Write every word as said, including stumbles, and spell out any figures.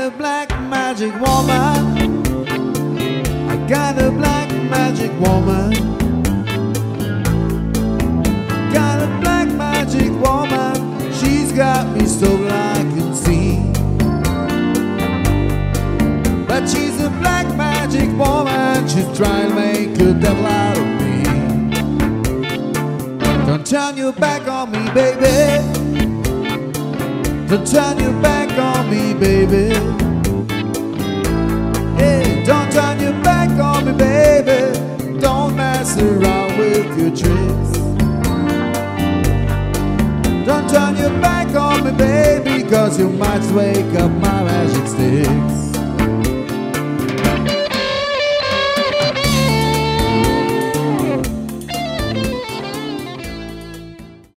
a black magic woman. I got a black magic woman. Got a black magic woman. She's got me so I can see. But she's a black magic woman. She's trying to make a devil out of me. Don't turn your back on me, baby. Don't turn your back on me, baby. Hey, don't turn your back on me, baby. Don't mess around with your tricks. Don't turn your back on me, baby, 'cause you might wake up my